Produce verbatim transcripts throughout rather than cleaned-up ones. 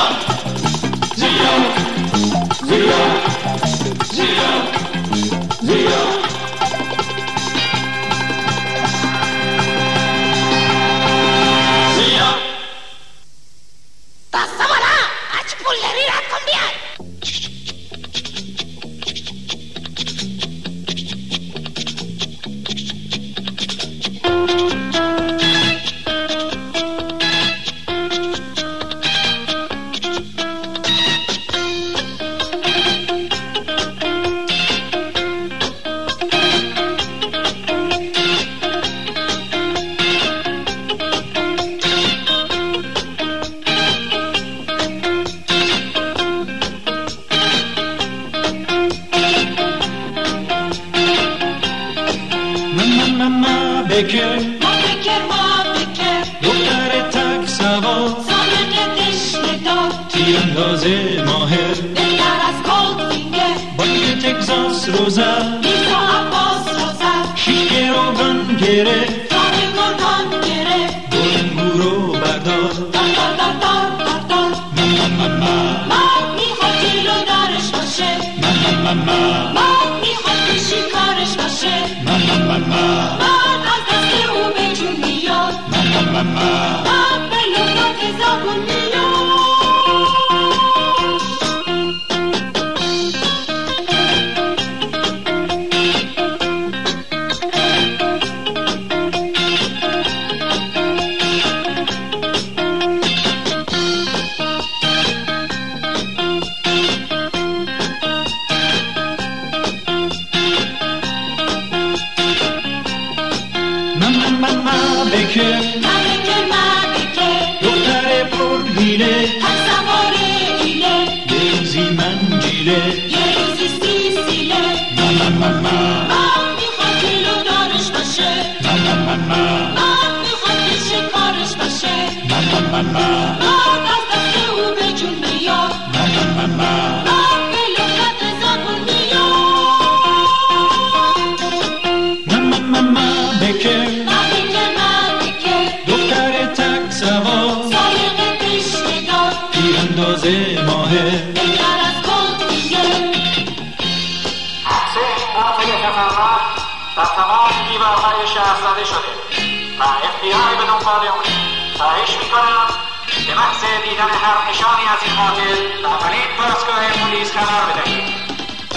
زیا زیا زیا زیا زیا زیا Pasamana, aç pulleri rahat biar. ماما بکر ما بکر ما بکر دختر تک سوار سابق تشنه دار تیراندازه ماهر بهتر از گلدفینگر بانک تگزاس رو زد میرزا عباس رو زد شیش گروگان گرفت راه گرگان گرفت بلنگو رو بردار دار دار دار دار دار دار ماما ماما مرد میخواد جلو دارش باشه ماما ماما مرد میخواد که شکارش باشه ماما ماما مرد از دست او به جون میاد ماما ماما مرد به لغات زبون میاد ماما ماما بکر ملکه ملکه دختر پر حیله تک سوار ایله یه روزی من جیله یه روزی سیسیله ماما ماما مرد میخواد جلو دارش باشه ماما ماما مرد میخواد که شکارش باشه ماما ماما مرد از دست او به جون میاد ماما ماما مرد به لغت زبون میاد ماما ماما بکر ملکه ملکه دختر تک سوار سابق تشنه دار تیراندازه ماهر بهتر از گلدفینگر سه قاتل خطرناک در تمام دیوارهای شهر زده شده و اف بی آی به دنبال اونه. خواهش میکنم به محض دیدن هر نشانی از این قاتل به اولین پاسگاه پلیس خبر بدهید.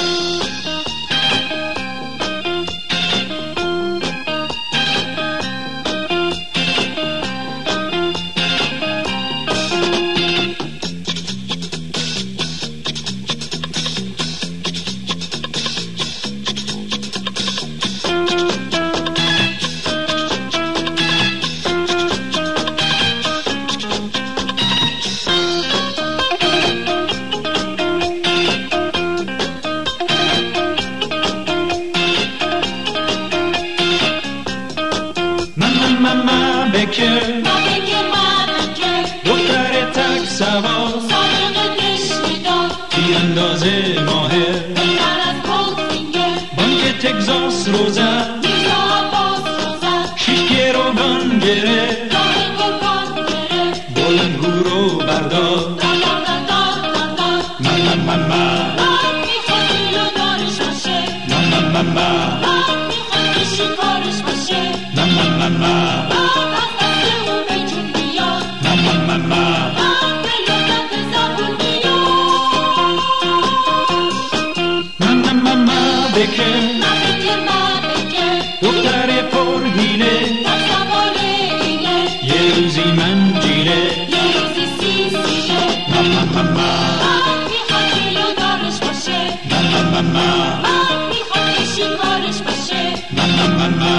ماما ماما بکر ملکه ملکه دختر تک سوار سابق تشنه دار تیراندازه ماهر بهتر از گلدفینگر بانک تگزاس رو زد میرزا عباس رو زد شیش گروگان گرفت راه گرگان گرفت بلنگو رو بردار دار دار دار دار دار دار ماما ماما مرد میخواد جلو دارش باشه ماما ماما مرد میخواد که شکارش باشه ماما ماما مرد از دست او به جون میاد ماما ماما مرد به لغت زبون میاد ماما ماما بکر ملکه ملکه دختر پر حیله تک سوار ایله یه روزی من جیله یه روزی سیسیله ماما ماما مرد میخواد جلو دارش باشه ماما ماما مرد میخواد که شکارش باشه ماما ماما